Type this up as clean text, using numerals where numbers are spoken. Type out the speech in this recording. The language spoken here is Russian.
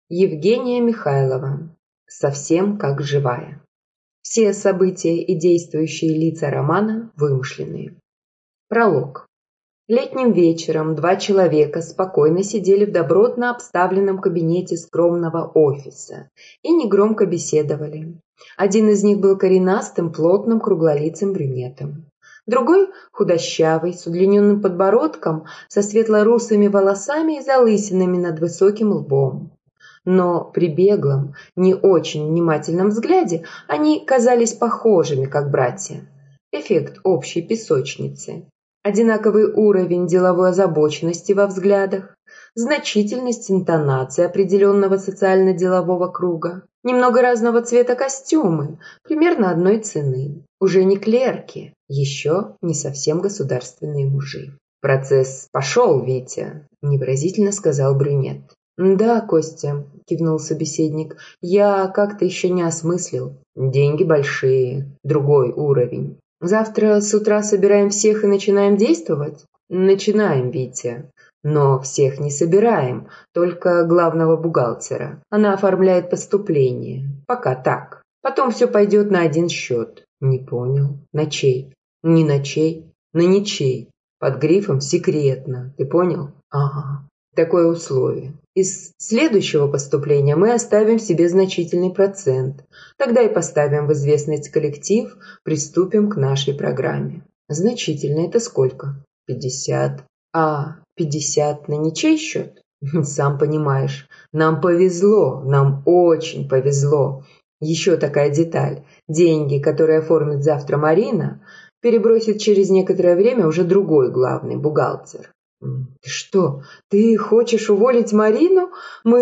Евгения Михайлова. Совсем как живая. Все события и действующие лица романа вымышленные. Пролог. Летним вечером 2 человека спокойно сидели в добротно обставленном кабинете скромного офиса и негромко беседовали. Один из них был коренастым, плотным, круглолицым брюнетом. Другой – худощавый, с удлиненным подбородком, со светло-русыми волосами и залысинами над высоким лбом. Но при беглом, не очень внимательном взгляде они казались похожими, как братья. Эффект общей песочницы. Одинаковый уровень деловой озабоченности во взглядах, значительность интонации определенного социально-делового круга, немного разного цвета костюмы, примерно одной цены. Уже не клерки, еще не совсем государственные мужи. «Процесс пошел, Витя», – невыразительно сказал брюнет. «Да, Костя», – кивнул собеседник, – «я как-то еще не осмыслил. Деньги большие, другой уровень. Завтра с утра собираем всех и начинаем действовать?» «Начинаем, Витя. Но всех не собираем, только главного бухгалтера. Она оформляет поступление. Пока так. Потом все пойдет на один счет». «Не понял. На чей?» «Не на чей, на ничей. Под грифом «секретно». Ты понял?» «Ага. Такое условие. Из следующего поступления мы оставим себе значительный процент. Тогда и поставим в известность коллектив, приступим к нашей программе». «Значительно это сколько?» 50. «А 50 на ничей счет?» «Сам понимаешь, нам повезло, нам очень повезло. Еще такая деталь. Деньги, которые оформит завтра Марина, перебросит через некоторое время уже другой главный бухгалтер». «Ты что, ты хочешь уволить Марину? Мы